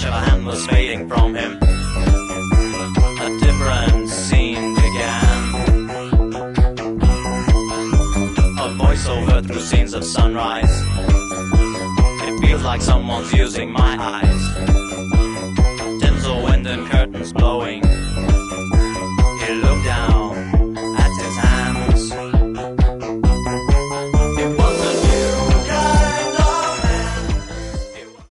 till a hand was fading from him. A different scene began. A voiceover through scenes of sunrise. It feels like someone's using my eyes. Tinsel wind and curtains blowing.